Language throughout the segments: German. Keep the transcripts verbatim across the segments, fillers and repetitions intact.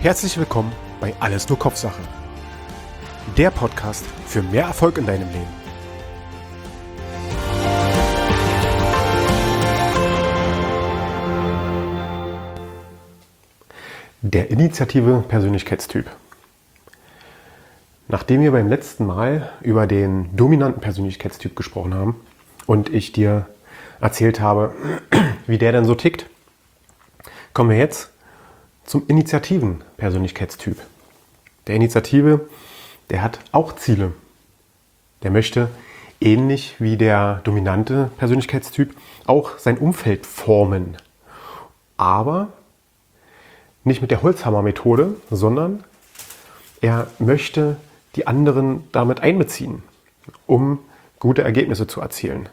Herzlich willkommen bei Alles nur Kopfsache. Der Podcast für mehr Erfolg in deinem Leben. Der initiative Persönlichkeitstyp. Nachdem wir beim letzten Mal über den dominanten Persönlichkeitstyp gesprochen haben und ich dir erzählt habe, wie der denn so tickt, kommen wir jetzt zum initiativen Persönlichkeitstyp. Der Initiative, der hat auch Ziele. Der möchte, ähnlich wie der dominante Persönlichkeitstyp, auch sein Umfeld formen. Aber nicht mit der Holzhammer-Methode, sondern er möchte die anderen damit einbeziehen, um gute Ergebnisse zu erzielen.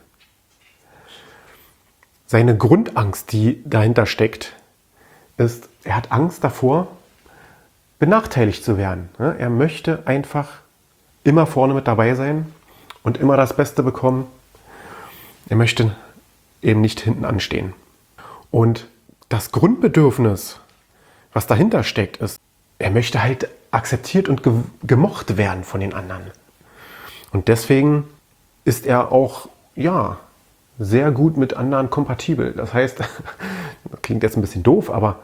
Seine Grundangst, die dahinter steckt, ist, er hat Angst davor, benachteiligt zu werden. Er möchte einfach immer vorne mit dabei sein und immer das Beste bekommen. Er möchte eben nicht hinten anstehen. Und das Grundbedürfnis, was dahinter steckt, ist, er möchte halt akzeptiert und ge- gemocht werden von den anderen. Und deswegen ist er auch, ja, sehr gut mit anderen kompatibel. Das heißt, das klingt jetzt ein bisschen doof, aber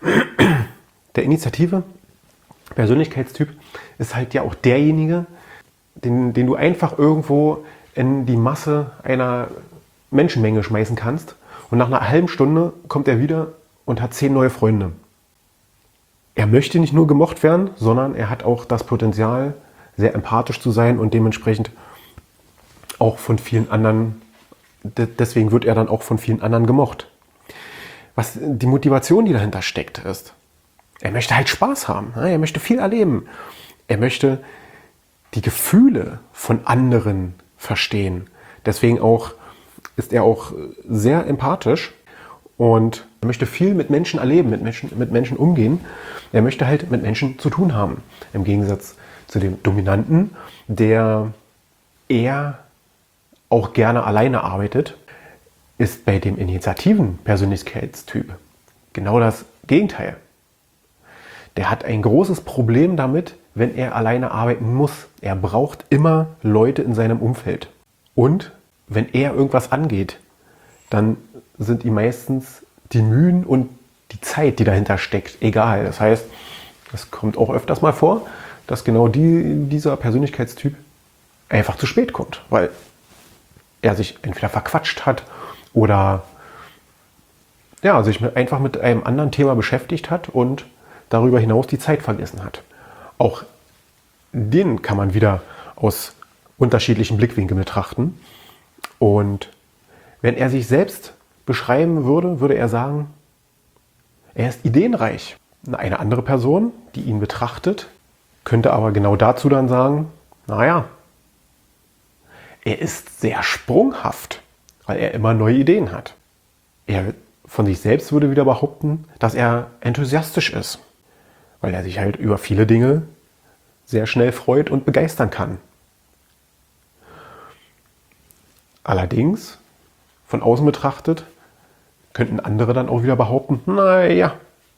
der initiative Persönlichkeitstyp ist halt ja auch derjenige, den, den du einfach irgendwo in die Masse einer Menschenmenge schmeißen kannst und nach einer halben Stunde kommt er wieder und hat zehn neue Freunde. Er möchte nicht nur gemocht werden, sondern er hat auch das Potenzial, sehr empathisch zu sein und dementsprechend auch von vielen anderen, deswegen wird er dann auch von vielen anderen gemocht. Was die Motivation, die dahinter steckt, ist, er möchte halt Spaß haben, er möchte viel erleben, er möchte die Gefühle von anderen verstehen. Deswegen auch ist er auch sehr empathisch und er möchte viel mit Menschen erleben, mit Menschen, mit Menschen umgehen. Er möchte halt mit Menschen zu tun haben. Im Gegensatz zu dem Dominanten, der eher auch gerne alleine arbeitet, ist bei dem initiativen Persönlichkeitstyp genau das Gegenteil. Der hat ein großes Problem damit, wenn er alleine arbeiten muss. Er braucht immer Leute in seinem Umfeld. Und wenn er irgendwas angeht, dann sind ihm meistens die Mühen und die Zeit, die dahinter steckt, egal. Das heißt, es kommt auch öfters mal vor, dass genau die, dieser Persönlichkeitstyp einfach zu spät kommt, weil er sich entweder verquatscht hat oder ja, sich mit, einfach mit einem anderen Thema beschäftigt hat und darüber hinaus die Zeit vergessen hat. Auch den kann man wieder aus unterschiedlichen Blickwinkeln betrachten. Und wenn er sich selbst beschreiben würde, würde er sagen, er ist ideenreich. Eine andere Person, die ihn betrachtet, könnte aber genau dazu dann sagen, naja, er ist sehr sprunghaft, weil er immer neue Ideen hat. Er von sich selbst würde wieder behaupten, dass er enthusiastisch ist, weil er sich halt über viele Dinge sehr schnell freut und begeistern kann. Allerdings, von außen betrachtet, könnten andere dann auch wieder behaupten, naja,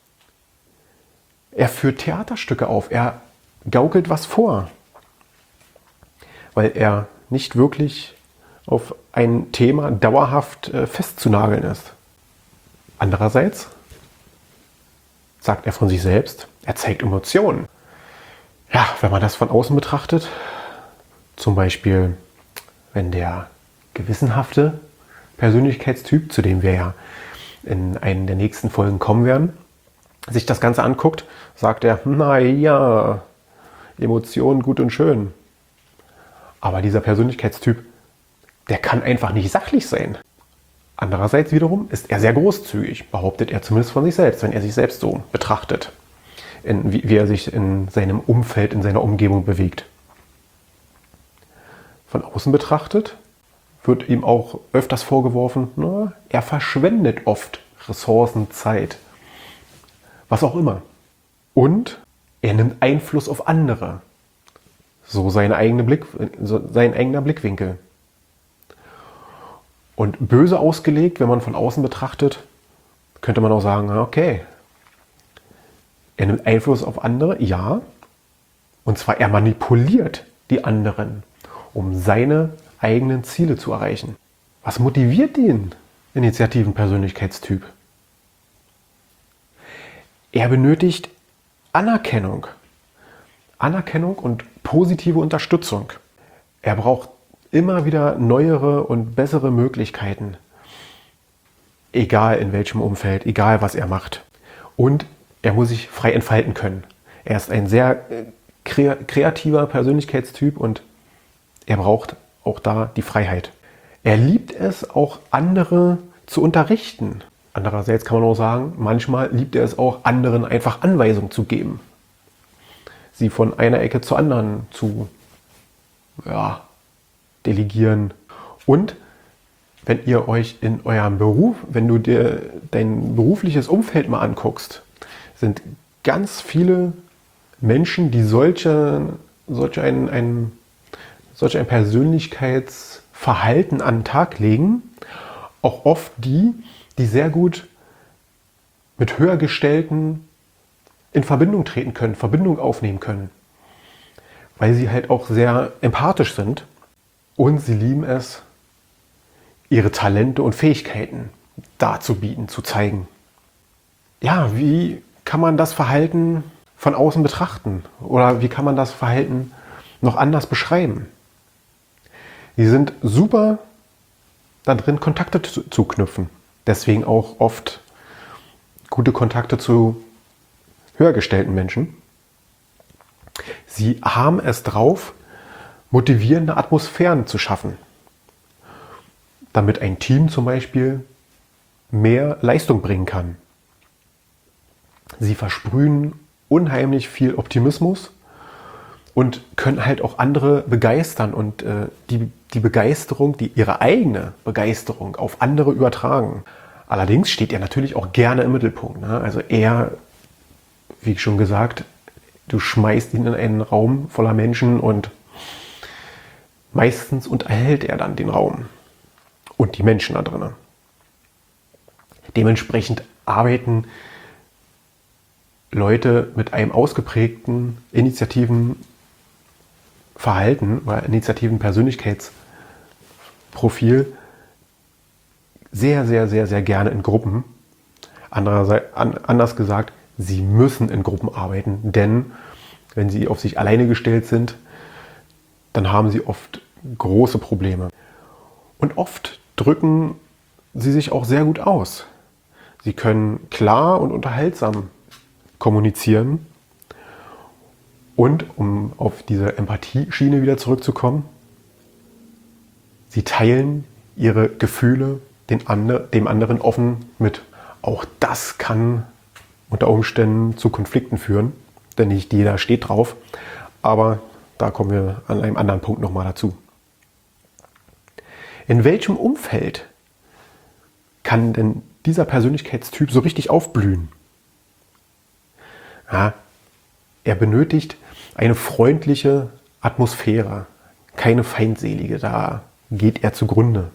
er führt Theaterstücke auf, er gaukelt was vor, weil er nicht wirklich auf ein Thema dauerhaft äh, festzunageln ist. Andererseits sagt er von sich selbst, er zeigt Emotionen. Ja, wenn man das von außen betrachtet, zum Beispiel, wenn der gewissenhafte Persönlichkeitstyp, zu dem wir ja in einer der nächsten Folgen kommen werden, sich das Ganze anguckt, sagt er, naja, Emotionen gut und schön. Aber dieser Persönlichkeitstyp, der kann einfach nicht sachlich sein. Andererseits wiederum ist er sehr großzügig, behauptet er zumindest von sich selbst, wenn er sich selbst so betrachtet, in, wie, wie er sich in seinem Umfeld, in seiner Umgebung bewegt. Von außen betrachtet wird ihm auch öfters vorgeworfen, na, er verschwendet oft Ressourcen, Zeit, was auch immer. Und er nimmt Einfluss auf andere. So seine eigene Blick, so sein eigener Blickwinkel. Und böse ausgelegt, wenn man von außen betrachtet, könnte man auch sagen, okay, Er nimmt Einfluss auf andere, ja. Und zwar er manipuliert die anderen, um seine eigenen Ziele zu erreichen. Was motiviert den Initiativen-Persönlichkeitstyp? Er benötigt Anerkennung. Anerkennung und positive Unterstützung. Er braucht immer wieder neuere und bessere Möglichkeiten. Egal in welchem Umfeld, egal was er macht. Und er muss sich frei entfalten können. Er ist ein sehr kreativer Persönlichkeitstyp und er braucht auch da die Freiheit. Er liebt es auch, andere zu unterrichten. Andererseits kann man auch sagen, manchmal liebt er es auch, anderen einfach Anweisungen zu geben. Sie von einer Ecke zur anderen zu ja, delegieren. Und wenn ihr euch in eurem Beruf, wenn du dir dein berufliches Umfeld mal anguckst, sind ganz viele Menschen, die solche, solch, ein, ein, solch ein Persönlichkeitsverhalten an den Tag legen, auch oft die, die sehr gut mit Höhergestellten in Verbindung treten können, Verbindung aufnehmen können, weil sie halt auch sehr empathisch sind und sie lieben es, ihre Talente und Fähigkeiten darzubieten, zu zeigen. Ja, wie kann man das Verhalten von außen betrachten? Oder wie kann man das Verhalten noch anders beschreiben? Sie sind super da drin, Kontakte zu, zu knüpfen. Deswegen auch oft gute Kontakte zu höhergestellten Menschen. Sie haben es drauf, motivierende Atmosphären zu schaffen, damit ein Team zum Beispiel mehr Leistung bringen kann. Sie versprühen unheimlich viel Optimismus und können halt auch andere begeistern und äh, die, die Begeisterung, die, ihre eigene Begeisterung auf andere übertragen. Allerdings steht er natürlich auch gerne im Mittelpunkt. Ne? Also er, wie schon gesagt, du schmeißt ihn in einen Raum voller Menschen und meistens unterhält er dann den Raum und die Menschen da drinnen. Dementsprechend arbeiten Leute mit einem ausgeprägten initiativen Verhalten oder initiativen Persönlichkeitsprofil sehr, sehr, sehr, sehr gerne in Gruppen. Andererseits, anders gesagt, sie müssen in Gruppen arbeiten, denn wenn sie auf sich alleine gestellt sind, dann haben sie oft große Probleme. Und oft drücken sie sich auch sehr gut aus. Sie können klar und unterhaltsam kommunizieren. Und um auf diese Empathieschiene wieder zurückzukommen, sie teilen ihre Gefühle den andre, dem anderen offen mit. Auch das kann unter Umständen zu Konflikten führen, denn nicht jeder steht drauf. Aber da kommen wir an einem anderen Punkt nochmal dazu. In welchem Umfeld kann denn dieser Persönlichkeitstyp so richtig aufblühen? Ja, er benötigt eine freundliche Atmosphäre, keine feindselige, da geht er zugrunde.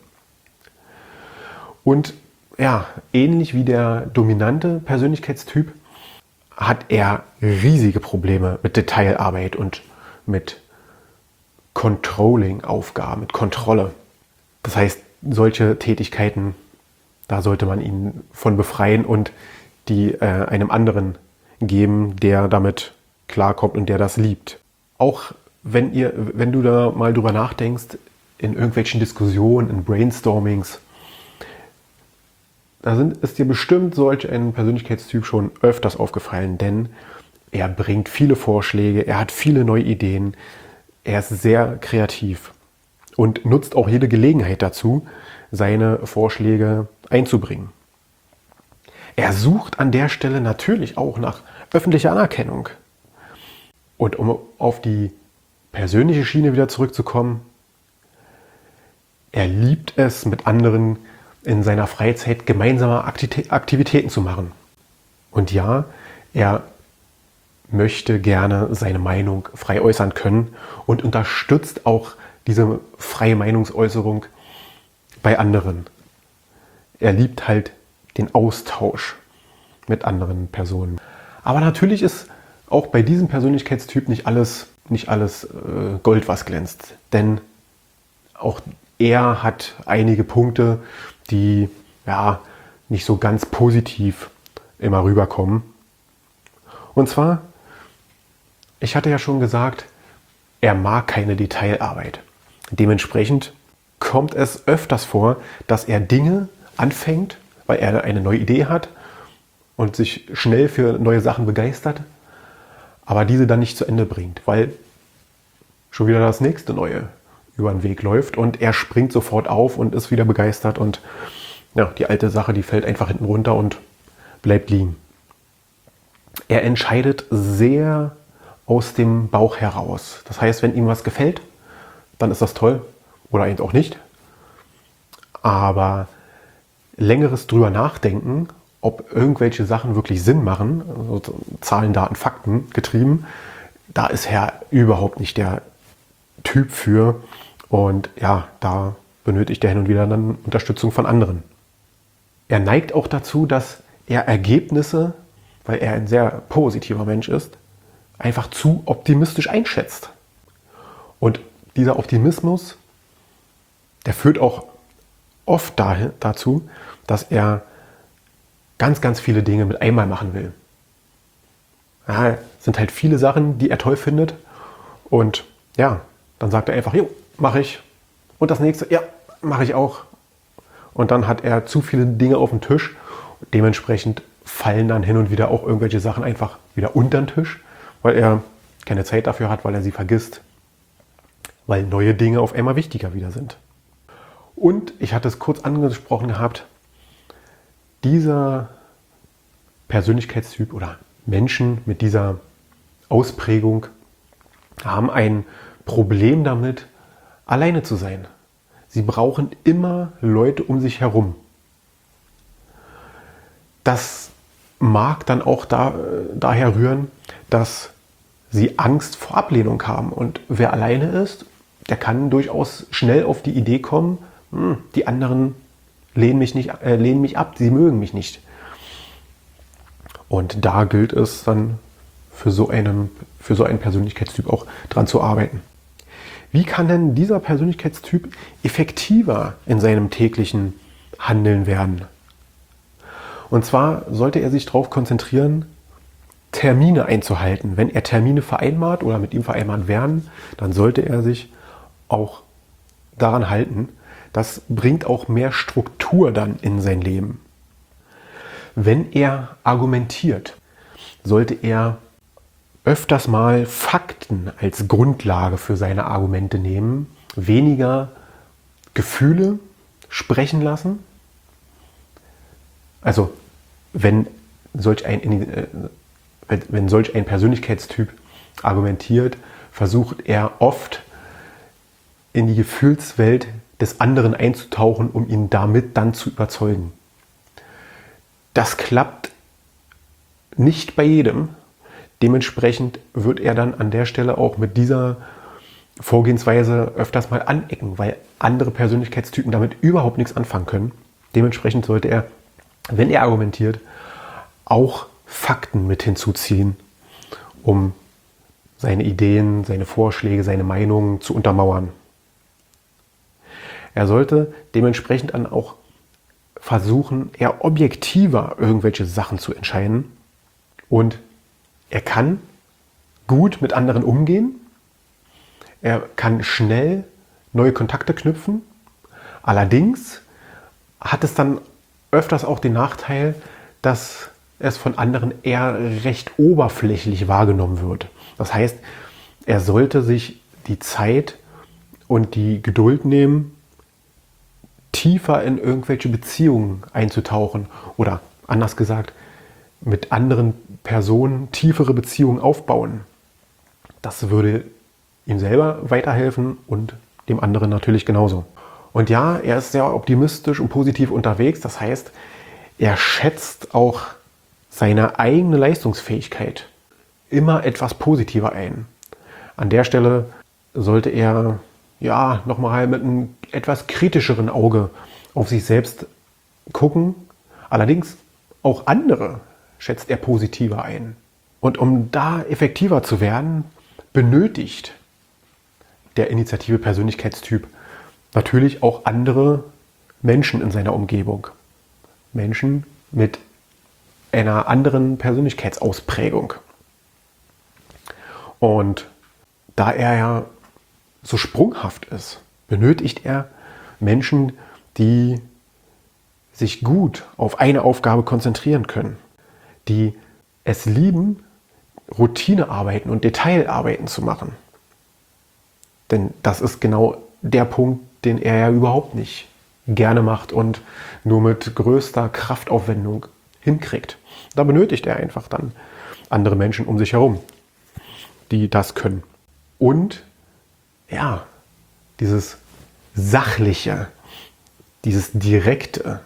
Und ja, ähnlich wie der dominante Persönlichkeitstyp hat er riesige Probleme mit Detailarbeit und mit Controlling-Aufgaben, mit Kontrolle. Das heißt, solche Tätigkeiten, da sollte man ihn von befreien und die äh, einem anderen geben, der damit klarkommt und der das liebt. Auch wenn ihr, wenn du da mal drüber nachdenkst, in irgendwelchen Diskussionen, in Brainstormings, da sind, ist dir bestimmt solch ein Persönlichkeitstyp schon öfters aufgefallen, denn er bringt viele Vorschläge, er hat viele neue Ideen, er ist sehr kreativ und nutzt auch jede Gelegenheit dazu, seine Vorschläge einzubringen. Er sucht an der Stelle natürlich auch nach öffentlicher Anerkennung. Und um auf die persönliche Schiene wieder zurückzukommen, er liebt es, mit anderen in seiner Freizeit gemeinsame Aktivitäten zu machen. Und ja, er möchte gerne seine Meinung frei äußern können und unterstützt auch diese freie Meinungsäußerung bei anderen. Er liebt halt den Austausch mit anderen Personen. Aber natürlich ist auch bei diesem Persönlichkeitstyp nicht alles, nicht alles äh, Gold, was glänzt. Denn auch er hat einige Punkte, die ja nicht so ganz positiv immer rüberkommen. Und zwar, ich hatte ja schon gesagt, er mag keine Detailarbeit. Dementsprechend kommt es öfters vor, dass er Dinge anfängt, weil er eine neue Idee hat und sich schnell für neue Sachen begeistert, aber diese dann nicht zu Ende bringt, weil schon wieder das nächste Neue über den Weg läuft und er springt sofort auf und ist wieder begeistert und ja, die alte Sache, die fällt einfach hinten runter und bleibt liegen. Er entscheidet sehr aus dem Bauch heraus. Das heißt, wenn ihm was gefällt, dann ist das toll oder eben auch nicht. Aber längeres drüber nachdenken, ob irgendwelche Sachen wirklich Sinn machen, also Zahlen, Daten, Fakten getrieben, da ist er überhaupt nicht der Typ für. Und ja, da benötigt er hin und wieder dann Unterstützung von anderen. Er neigt auch dazu, dass er Ergebnisse, weil er ein sehr positiver Mensch ist, einfach zu optimistisch einschätzt. Und dieser Optimismus, der führt auch oft dahin, dazu, dass er ganz, ganz viele Dinge mit einmal machen will. Ja, es sind halt viele Sachen, die er toll findet. Und ja, dann sagt er einfach, jo, mache ich. Und das nächste, ja, mache ich auch. Und dann hat er zu viele Dinge auf dem Tisch. Dementsprechend fallen dann hin und wieder auch irgendwelche Sachen einfach wieder unter den Tisch, weil er keine Zeit dafür hat, weil er sie vergisst. Weil neue Dinge auf einmal wichtiger wieder sind. Und ich hatte es kurz angesprochen gehabt, dieser Persönlichkeitstyp oder Menschen mit dieser Ausprägung haben ein Problem damit, alleine zu sein. Sie brauchen immer Leute um sich herum. Das mag dann auch da, daher rühren, dass sie Angst vor Ablehnung haben. Und wer alleine ist, der kann durchaus schnell auf die Idee kommen, hm, die anderen lehnen mich, nicht, äh, lehnen mich ab, sie mögen mich nicht. Und da gilt es dann für so einen, für so einen Persönlichkeitstyp auch dran zu arbeiten. Wie kann denn dieser Persönlichkeitstyp effektiver in seinem täglichen Handeln werden? Und zwar sollte er sich darauf konzentrieren, Termine einzuhalten. Wenn er Termine vereinbart oder mit ihm vereinbart werden, dann sollte er sich auch daran halten. Das bringt auch mehr Struktur dann in sein Leben. Wenn er argumentiert, sollte er öfters mal Fakten als Grundlage für seine Argumente nehmen, weniger Gefühle sprechen lassen. Also wenn solch ein, wenn solch ein Persönlichkeitstyp argumentiert, versucht er oft in die Gefühlswelt des anderen einzutauchen, um ihn damit dann zu überzeugen. Das klappt nicht bei jedem. Dementsprechend wird er dann an der Stelle auch mit dieser Vorgehensweise öfters mal anecken, weil andere Persönlichkeitstypen damit überhaupt nichts anfangen können. Dementsprechend sollte er, wenn er argumentiert, auch Fakten mit hinzuziehen, um seine Ideen, seine Vorschläge, seine Meinungen zu untermauern. Er sollte dementsprechend dann auch versuchen, eher objektiver irgendwelche Sachen zu entscheiden. Und er kann gut mit anderen umgehen. Er kann schnell neue Kontakte knüpfen. Allerdings hat es dann öfters auch den Nachteil, dass es von anderen eher recht oberflächlich wahrgenommen wird. Das heißt, er sollte sich die Zeit und die Geduld nehmen, tiefer in irgendwelche Beziehungen einzutauchen oder anders gesagt, mit anderen Personen tiefere Beziehungen aufbauen. Das würde ihm selber weiterhelfen und dem anderen natürlich genauso. Und ja, er ist sehr optimistisch und positiv unterwegs. Das heißt, er schätzt auch seine eigene Leistungsfähigkeit immer etwas positiver ein. An der Stelle sollte er ja nochmal mit einem etwas kritischeren Auge auf sich selbst gucken. Allerdings auch andere schätzt er positiver ein. Und um da effektiver zu werden, benötigt der initiative Persönlichkeitstyp natürlich auch andere Menschen in seiner Umgebung. Menschen mit einer anderen Persönlichkeitsausprägung. Und da er ja so sprunghaft ist, benötigt er Menschen, die sich gut auf eine Aufgabe konzentrieren können, die es lieben, Routinearbeiten und Detailarbeiten zu machen. Denn das ist genau der Punkt, den er ja überhaupt nicht gerne macht und nur mit größter Kraftaufwendung hinkriegt. Da benötigt er einfach dann andere Menschen um sich herum, die das können. Und ja, dieses Sachliche, dieses Direkte,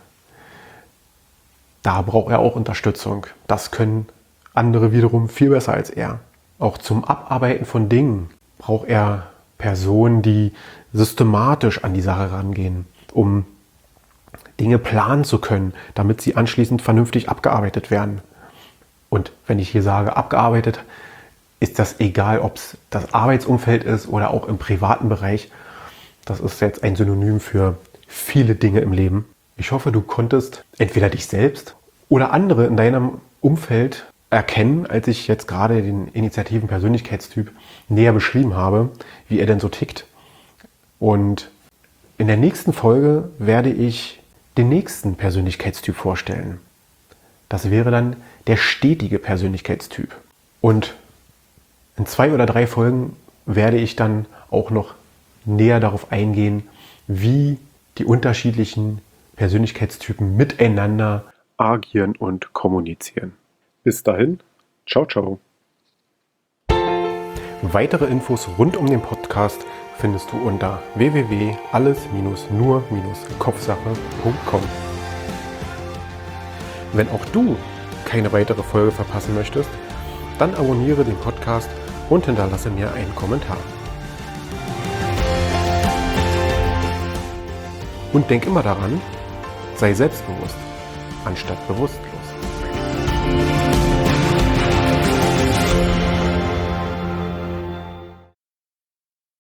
da braucht er auch Unterstützung. Das können andere wiederum viel besser als er. Auch zum Abarbeiten von Dingen braucht er Personen, die systematisch an die Sache rangehen, um Dinge planen zu können, damit sie anschließend vernünftig abgearbeitet werden. Und wenn ich hier sage abgearbeitet, ist das egal, ob es das Arbeitsumfeld ist oder auch im privaten Bereich. Das ist jetzt ein Synonym für viele Dinge im Leben. Ich hoffe, du konntest entweder dich selbst oder andere in deinem Umfeld erkennen, als ich jetzt gerade den initiativen Persönlichkeitstyp näher beschrieben habe, wie er denn so tickt. Und in der nächsten Folge werde ich den nächsten Persönlichkeitstyp vorstellen. Das wäre dann der stetige Persönlichkeitstyp. Und in zwei oder drei Folgen werde ich dann auch noch näher darauf eingehen, wie die unterschiedlichen Persönlichkeitstypen miteinander agieren und kommunizieren. Bis dahin, ciao, ciao. Weitere Infos rund um den Podcast findest du unter w w w punkt alles nur kopfsache punkt com. Wenn auch du keine weitere Folge verpassen möchtest, dann abonniere den Podcast und hinterlasse mir einen Kommentar. Und denk immer daran, sei selbstbewusst anstatt bewusstlos.